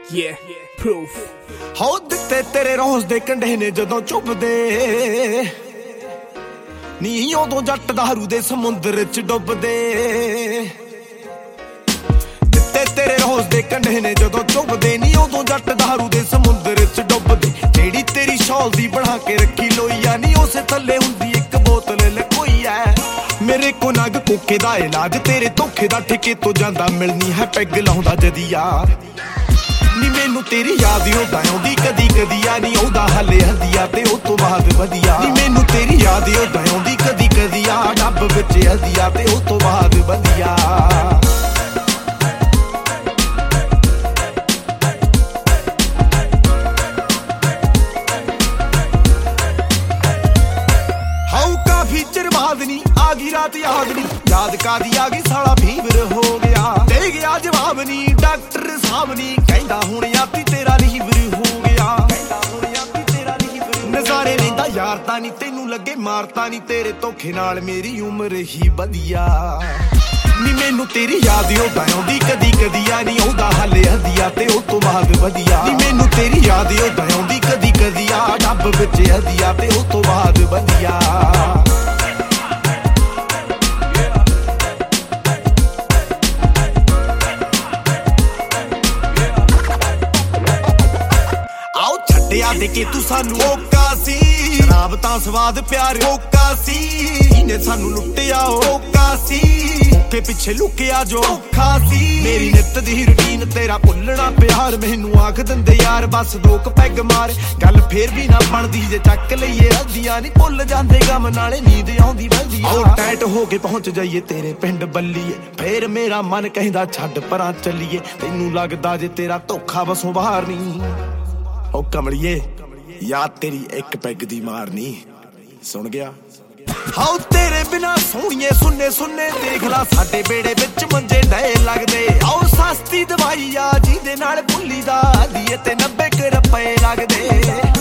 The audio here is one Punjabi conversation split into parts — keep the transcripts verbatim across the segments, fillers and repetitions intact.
Yeah, proof. ਹੋ ਦਿੱਤੇ ਤੇਰੇ ਰੋਜ਼ ਦੇ ਕੰਢੇ ਨੇ ਜਦੋਂ ਚੁੱਭਦੇ ਨੀ ਉਦੋਂ ਜੱਟ ਦਾਰੂ ਦੇ ਸਮੁੰਦਰ ਚ ਡੁੱਬਦੇ ਦਿੱਤੇ ਤੇਰੇ ਰੋਜ਼ ਦੇ ਕੰਢੇ ਨੇ ਜਦੋਂ ਚੁੱਭਦੇ ਨੀ ਉਦੋਂ ਜੱਟ ਦਾਰੂ ਦੇ ਸਮੁੰਦਰ ਚ ਡੁੱਬਦੇ ਜਿਹੜੀ ਤੇਰੀ ਸ਼ੌਲ ਦੀ ਬਣਾ ਕੇ ਰੱਖੀ ਲੋਈਆ ਨੀ ਉਸੇ ਥੱਲੇ ਹੁੰਦੀ ਇੱਕ ਬੋਤਲ ਲਕੋਈ ਐ ਮੇਰੇ ਕੋ ਨਗ ਕੋਕੇ ਦਾ ਇਲਾਜ ਤੇਰੇ ਧੋਖੇ ਦਾ ਠੇਕੇ ਤੋਂ ਜਾਂਦਾ ਮਿਲਣੀ ਹੈ ਪੈਗ ਲਾਉਂਦਾ ਜਦੀਆ ਨੀ ਮੈਨੂੰ ਤੇਰੀ ਯਾਦ ਉਦਾਂ ਆਉਂਦੀ ਕਦੀ ਕਦੀ ਆ ਨੀ ਆਉਂਦਾ ਹਲੇ ਹਦੀਆ ਤੇ ਉਹ ਤੋਂ ਬਾਅਦ ਵਧੀਆ ਨੀ ਮੈਨੂੰ ਤੇਰੀ ਯਾਦ ਉਦਾਂ ਆਉਂਦੀ ਕਦੀ ਕਦੀ ਆ ਡੱਬ ਵਿੱਚ ਹਦੀਆ ਤੇ ਉਹ ਤੋਂ ਬਾਅਦ ਵਧੀਆ ਹਾਉ ਕਾਫੀ ਚਿਰ ਬਾਅਦ ਨੀ ਆ ਗਈ ਰਾਤ ਯਾਦ ਨੀ ਯਾਦ ਕਾਦੀ ਆ ਗਈ ਸਾਲਾ ਫੀਵਰ ਹੋ ਗਿਆ ਦੇ ਗਿਆ ਜਵਾਬ ਨੀ ਡਾਕਟਰ ਸਾਹਿਬ ਨੀ ਕਹਿੰਦਾ ਹੁਣ ਆਤੀ ਤੇਰਾ ਲੀਵਰ ਹੋ ਗਿਆ ਕਹਿੰਦਾ ਹੁਣ ਆਤੀ ਤੇਰਾ ਲੀਵਰ ਨਜ਼ਾਰੇ ਲੈਂਦਾ ਯਾਰ ਤਾਂ ਨੀ ਤੈਨੂੰ ਲੱਗੇ ਮਾਰਤਾ ਨੀ ਤੇਰੇ ਧੋਖੇ ਨਾਲ ਮੇਰੀ ਉਮਰ ਹੀ ਵਧੀਆ ਨੀ ਮੈਨੂੰ ਤੇਰੀ ਯਾਦ ਉਦਾਂ ਆਉਂਦੀ ਕਦੀ ਕਦੀ ਆ ਨੀ ਆਉਂਦਾ ਹਲੇ ਹਦੀਆ ਤੇ ਉਹ ਤੋਂ ਬਾਅਦ ਵਧੀਆ ਨੀ ਮੈਨੂੰ ਤੇਰੀ ਯਾਦ ਉਦਾਂ ਆਉਂਦੀ ਕਦੀ ਕਦੀ ਆ ਡੱਬ ਵਿੱਚ ਹਦੀਆ ਤੇ ਉਹ ਤੋਂ ਬਾਅਦ ਵਧੀਆ ਛੱਡਿਆ ਦੇ ਕੇ ਤੂੰ ਸਾਨੂੰ ਓਕਾ ਸੀ ਸ਼ਰਾਬ ਤਾਂ ਸਵਾਦ ਪਿਆਰ ਓਕਾ ਸੀ ਇਹਨੇ ਸਾਨੂੰ ਲੁੱਟਿਆ ਓਕਾ ਸੀ ਤੇ ਪਿੱਛੇ ਲੁਕਿਆ ਜੋ ਔਖਾ ਸੀ ਮੇਰੀ ਨਿੱਤ ਦੀ ਰੁਟੀਨ ਤੇਰਾ ਭੁੱਲਣਾ ਪਿਆਰ ਮੈਨੂੰ ਆਖ ਦਿੰਦੇ ਯਾਰ ਬਸ ਦੋ ਕ ਪੈਗ ਮਾਰ ਗੱਲ ਫੇਰ ਵੀ ਨਾ ਬਣਦੀ ਜੇ ਚੱਕ ਲਈਏ ਹੱਦੀਆਂ ਨਹੀਂ ਭੁੱਲ ਜਾਂਦੇ ਗਮ ਨਾਲੇ ਨੀਂਦ ਆਉਂਦੀ ਬਲਦੀ ਓ ਟੈਟ ਹੋ ਕੇ ਪਹੁੰਚ ਜਾਈਏ ਤੇਰੇ ਪਿੰਡ ਬੱਲੀਏ ਫੇਰ ਮੇਰਾ ਮਨ ਕਹਿੰਦਾ ਛੱਡ ਪਰਾਂ ਚੱਲੀਏ ਤੈਨੂੰ ਲੱਗਦਾ ਜੇ ਤੇਰਾ ਧੋਖਾ ਬਸੋਂ ਬਾਹਰ ਨਹੀਂ ਓ ਕਮਲੀਏ ਯਾਦ ਤੇਰੀ ਇੱਕ ਪੈਗ ਦੀ ਮਾਰਨੀ ਸੁਣ ਗਿਆ ਹਾਉ ਤੇਰੇ ਬਿਨਾ ਸੋਹਣੀਏ ਸੁੰਨੇ ਸੁੰਨੇ ਦੇਖ ਲਾ ਸਾਡੇ ਬੇੜੇ ਵਿੱਚ ਮੰਜੇ ਡਏ ਲੱਗਦੇ ਆਓ ਸਸਤੀ ਦਵਾਈ ਆ ਜਿਹਦੇ ਨਾਲ ਭੁੱਲੀ ਦਾ ਦੀਏ ਤੇ ਨੱਬੇ ਕੁ ਰੁਪਏ ਲੱਗਦੇ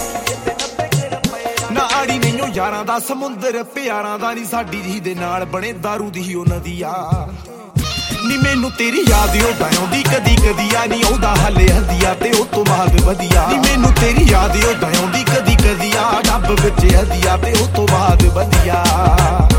ਨਾ ਆੜੀ ਨਹੀਂਓ ਯਾਰਾਂ ਦਾ ਸਮੁੰਦਰ ਪਿਆਰਾਂ ਦਾ ਨਹੀਂ ਸਾਡੀ ਜੀ ਦੇ ਨਾਲ ਬਣੇ ਦਾਰੂ ਦੀ ਉਹ ਨਦੀ ਆ ਨੀ ਮੈਨੂੰ ਤੇਰੀ ਯਾਦ ਉਦਾਂ ਆਉਂਦੀ ਕਦੀ ਕਦੀ ਆ ਨੀ ਆਉਂਦਾ ਹਲੇ ਹਦੀਆ ਤੇ ਉਹ ਤੋਂ ਬਾਅਦ ਵਧੀਆ ਨੀ ਮੈਨੂੰ ਤੇਰੀ ਯਾਦ ਉਦਾਂ ਆਉਂਦੀ ਕਦੀ ਕਦੀ ਆ ਡੱਬ ਵਿੱਚ ਹਦੀਆ ਤੇ ਉਹ ਤੋਂ ਬਾਅਦ ਵਧੀਆ